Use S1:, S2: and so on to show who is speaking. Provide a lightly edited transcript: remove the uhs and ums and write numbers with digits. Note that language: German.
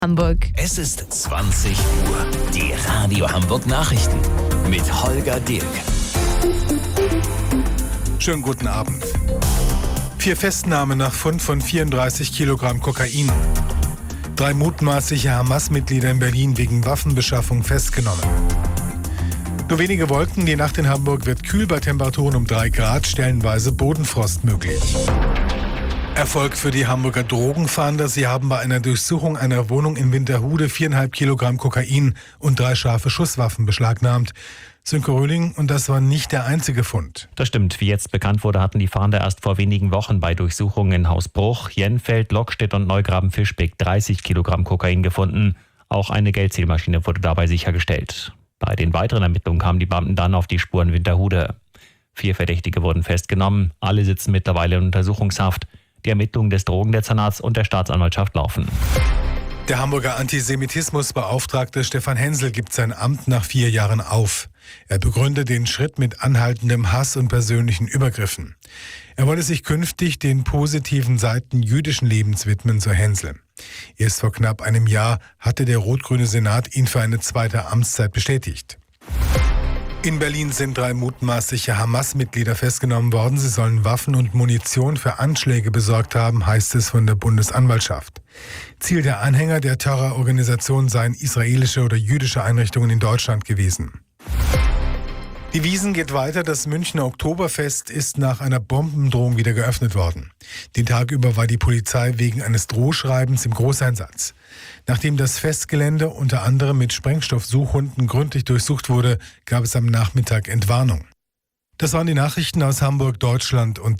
S1: Hamburg.
S2: Es ist 20 Uhr. Die Radio Hamburg Nachrichten mit Holger Dilk.
S3: Schönen guten Abend. 4 Festnahmen nach Fund von 34 Kilogramm Kokain. 3 mutmaßliche Hamas-Mitglieder in Berlin wegen Waffenbeschaffung festgenommen. Nur wenige Wolken, die Nacht in Hamburg wird kühl bei Temperaturen um 3 Grad, stellenweise Bodenfrost möglich. Erfolg für die Hamburger Drogenfahnder. Sie haben bei einer Durchsuchung einer Wohnung in Winterhude 4,5 Kilogramm Kokain und 3 scharfe Schusswaffen beschlagnahmt. Sönke Röhling, und das war nicht der einzige Fund.
S4: Das stimmt. Wie jetzt bekannt wurde, hatten die Fahnder erst vor wenigen Wochen bei Durchsuchungen in Hausbruch, Jenfeld, Lockstedt und Neugraben-Fischbeck 30 Kilogramm Kokain gefunden. Auch eine Geldzählmaschine wurde dabei sichergestellt. Bei den weiteren Ermittlungen kamen die Beamten dann auf die Spuren Winterhude. 4 Verdächtige wurden festgenommen. Alle sitzen mittlerweile in Untersuchungshaft. Die Ermittlungen des Drogendezernats und der Staatsanwaltschaft laufen.
S3: Der Hamburger Antisemitismusbeauftragte Stefan Hensel gibt sein Amt nach 4 Jahren auf. Er begründet den Schritt mit anhaltendem Hass und persönlichen Übergriffen. Er wolle sich künftig den positiven Seiten jüdischen Lebens widmen, so Hensel. Erst vor knapp einem Jahr hatte der rot-grüne Senat ihn für eine zweite Amtszeit bestätigt. In Berlin sind 3 mutmaßliche Hamas-Mitglieder festgenommen worden. Sie sollen Waffen und Munition für Anschläge besorgt haben, heißt es von der Bundesanwaltschaft. Ziel der Anhänger der Terrororganisation seien israelische oder jüdische Einrichtungen in Deutschland gewesen. Die Wiesn geht weiter. Das Münchner Oktoberfest ist nach einer Bombendrohung wieder geöffnet worden. Den Tag über war die Polizei wegen eines Drohschreibens im Großeinsatz. Nachdem das Festgelände unter anderem mit Sprengstoffsuchhunden gründlich durchsucht wurde, gab es am Nachmittag Entwarnung. Das waren die Nachrichten aus Hamburg, Deutschland und